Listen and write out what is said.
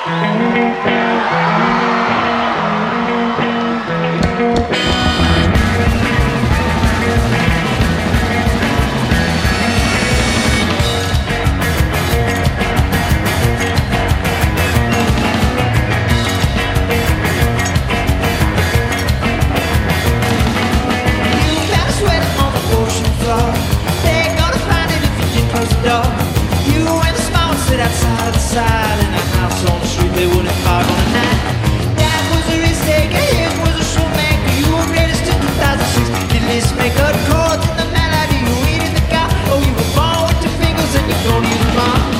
Outside in a house on the street, they wouldn't park on a night. That was a risk taker, his was a showmaker. You were greatest in 2006. Did this make a chords in the melody? You weed in the car, oh, you were born with your fingers and you don't use them all.